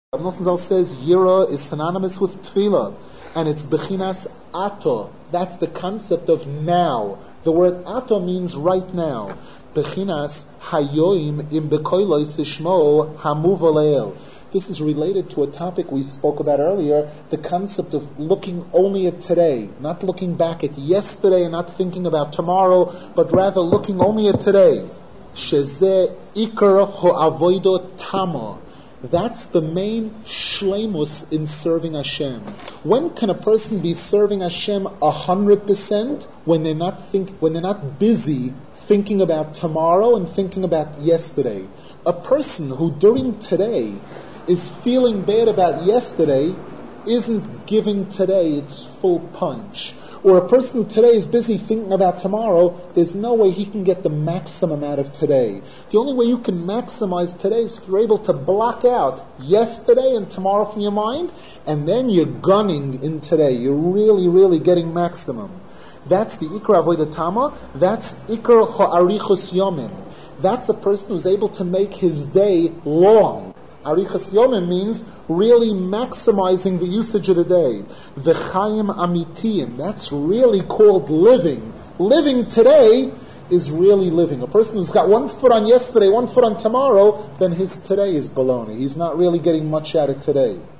Nosson Zal says Yira is synonymous with Tefillah, and it's Bechinas Ato. That's the concept of now. The word Ato means right now. Bechinas Hayoim im Bekoiloi Sishmo Hamuvaleel. This is related to a topic we spoke about earlier, the concept of looking only at today, not looking back at yesterday and not thinking about tomorrow, but rather looking only at today. Shezeh Ikar Ho'avoido Tama. That's the main shleimus in serving Hashem. When can a person be serving Hashem 100%? When they're not busy thinking about tomorrow and thinking about yesterday. A person who during today is feeling bad about yesterday isn't giving today its full punch. Or a person who today is busy thinking about tomorrow, there's no way he can get the maximum out of today. The only way you can maximize today is if you're able to block out yesterday and tomorrow from your mind, and then you're gunning in today. You're really, really getting maximum. That's the Ikar Avodah Tama. That's Ikar Ha'arichus Yomim. That's a person who's able to make his day long. Arichas Yomim means really maximizing the usage of the day. V'chaim amitiyim, that's really called living. Living today is really living. A person who's got 1 foot on yesterday, 1 foot on tomorrow, then his today is baloney. He's not really getting much out of today.